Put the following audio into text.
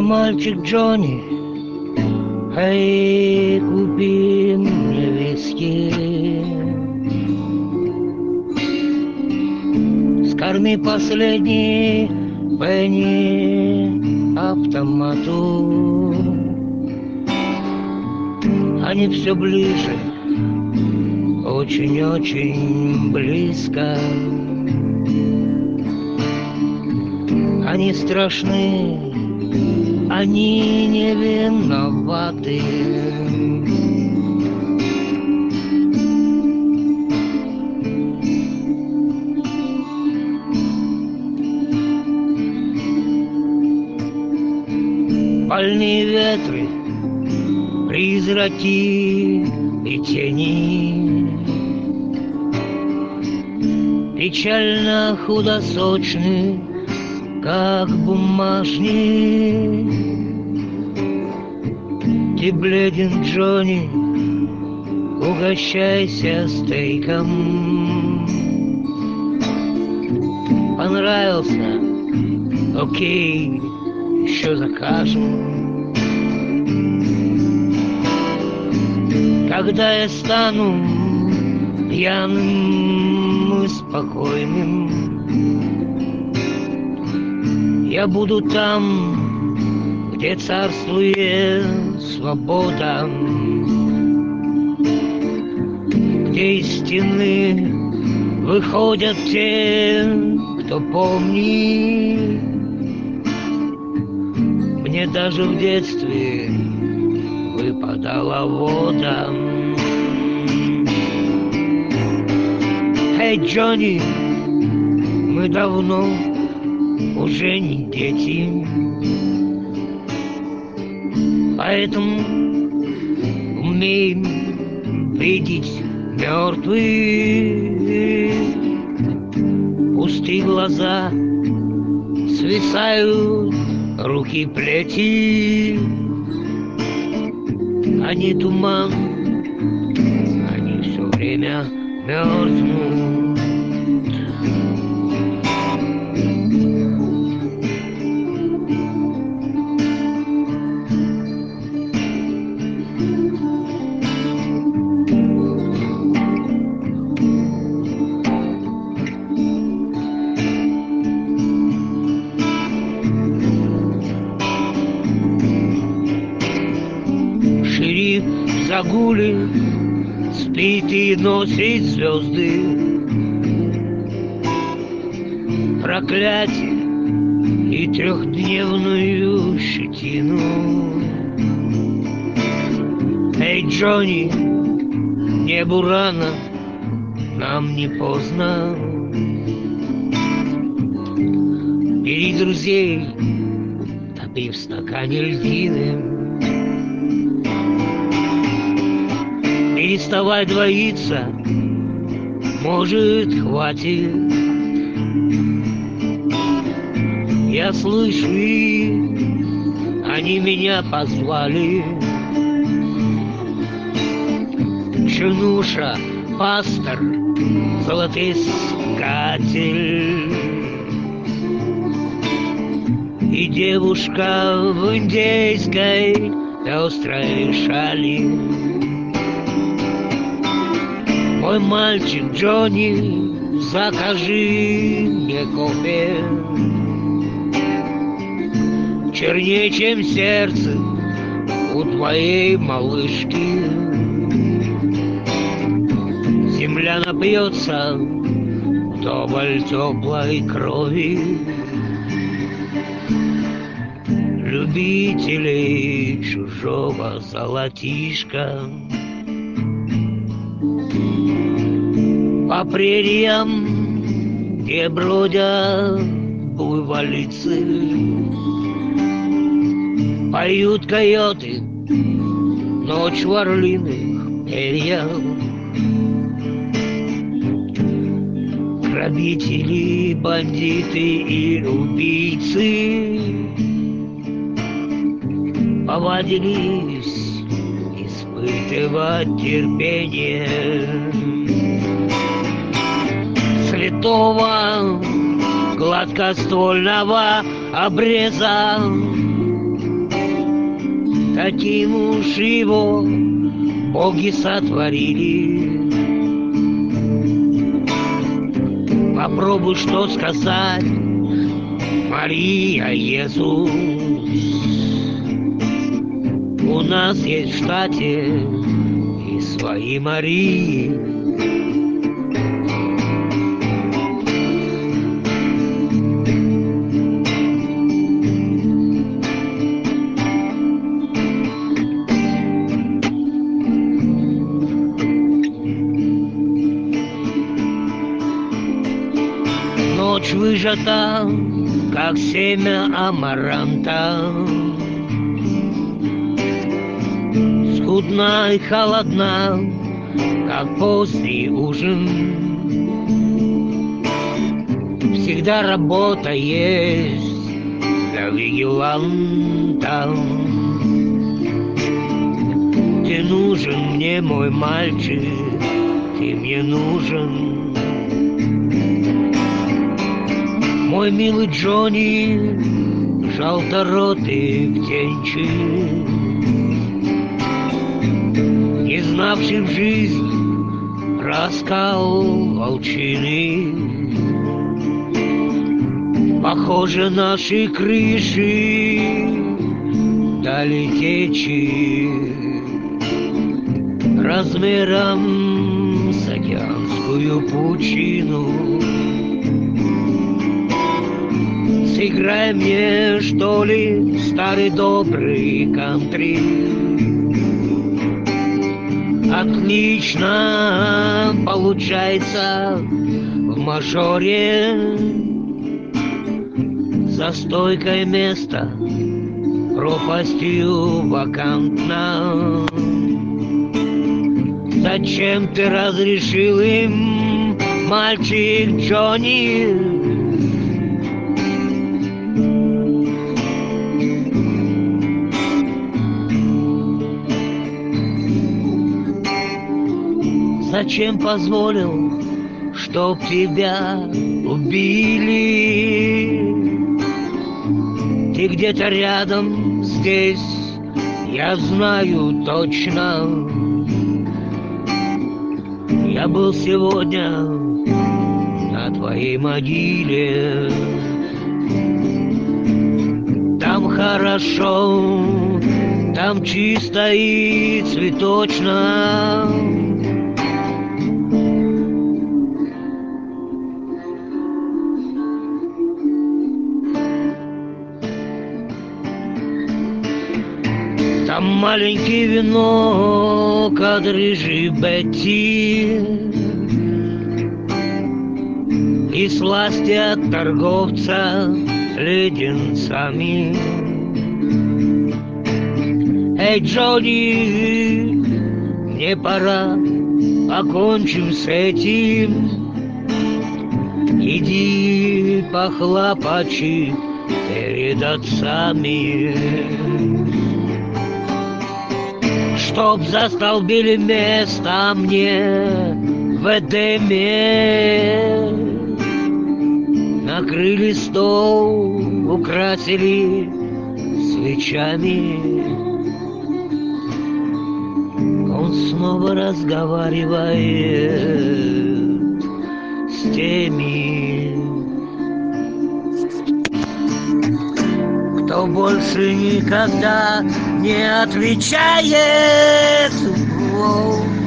мальчик Джонни, эй, купи мне виски. Скорми последний пенни автомату. Они все ближе, очень-очень близко. Они страшны, они не виноваты. Больные ветры, призраки и тени, печально худосочны, как бумажник. Ты бледен, Джонни, угощайся стейком. Понравился? Окей, еще закажем. Когда я стану пьяным и спокойным, я буду там, где царствует свобода, где из стены выходят те, кто помнит. Мне даже в детстве выпадала вода. Эй, Джонни, мы давно уже не дети, поэтому умеем видеть мертвых. Пустые глаза, свисают руки плети. Они туман, они все время мерзнут. Загули спит и носит звезды. Проклятие и трехдневную щетину. Эй, Джонни, небу рано, нам не поздно. Бери друзей, топи в стакане льдины. Переставай двоиться, может, хватит. Я слышу их, они меня позвали. Чинуша, пастор, золотоискатель и девушка в индейской пестрой шали. Мой мальчик Джонни, закажи мне кофе. Чернее, чем сердце у твоей малышки. Земля напьется вдоволь теплой крови любителей чужого золотишка. По прериям, где бродят буйволицы, поют койоты ночь в орлиных перьях. Грабители, бандиты и убийцы повадились испытывать терпение святого гладкоствольного обреза. таким уж его боги сотворили. Попробуй что сказать, Мария, Иисус. У нас есть в штате и свои Марии. Ночь выжата, как семя амаранта, скудна и холодна, как поздний ужин. Всегда работа есть для вигиланта. Ты нужен мне, мой мальчик, ты мне нужен. Мой милый Джонни, желторотый птенчик, не знавший в жизни раскал волчины. Похоже, наши крыши дали течи размером с океанскую пучину. Сыграй мне, что ли, старый добрый кантри. Отлично получается в мажоре. За стойкой место пропастью вакантно. Зачем ты разрешил им, мальчик Джонни? Зачем позволил, чтоб тебя убили? Ты где-то рядом здесь, я знаю точно. Я был сегодня на твоей могиле. Там хорошо, там чисто и цветочно. Там маленький венок от рыжей Бетти и сласти от торговца леденцами. Эй, Джонни, мне пора, покончим с этим. Иди похлопочи перед отцами, чтоб застолбили место мне в Эдеме. Накрыли стол, украсили свечами. Он снова разговаривает с теми, кто больше никогда не отвечает.